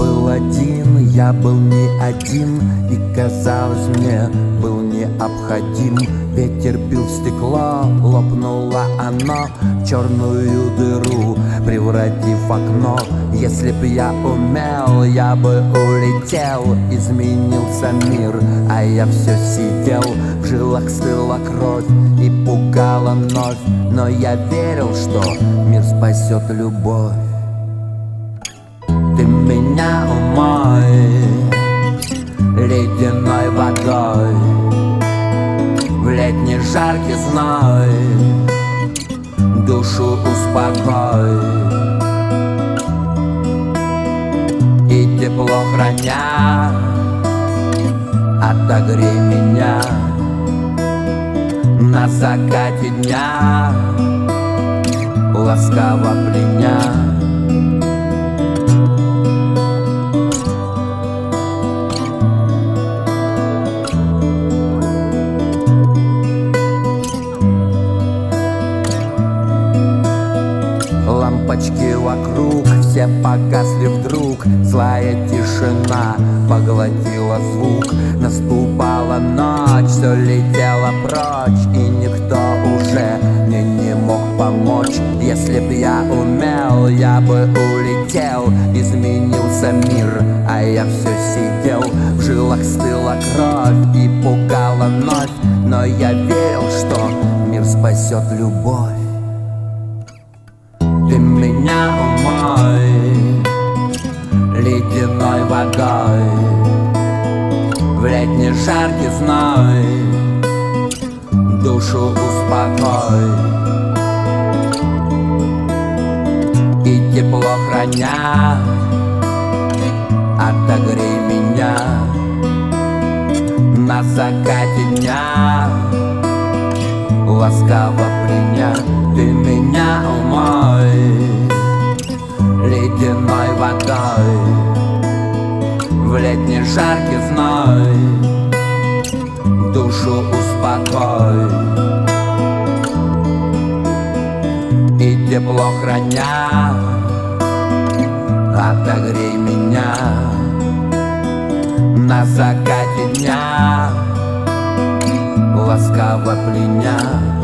был один, я был не один, и казалось мне, был необходим. Ветер бил в стекло, лопнуло оно в черную дыру, превратив окно. Если б я умел, я бы улетел. Изменился мир, а я все сидел. В жилах стыла кровь и пугала вновь, но я верил, что мир спасет любовь. Ты меня умой ледяной водой, в летний жаркий зной душу успокой, и тепло храня отогрей меня на закате дня, ласково пленя. Лампочки вокруг все погасли вдруг, злая тишина поглотила звук. Наступала ночь, все летело прочь, и никто уже мне не мог помочь. Если б я умел, я бы улетел. Изменился мир, а я все сидел. В жилах стыла кровь и пугала вновь, но я верил, что мир спасет любовь. Ты меня умой ледяной водой, в летний жаркий зной душу успокой, и тепло храня отогрей меня на закате дня, ласково пленя. Ты меня умой ледяной водой, в летний жаркий зной душу успокой, и тепло храня отогрей меня на закате дня, ласково пленя.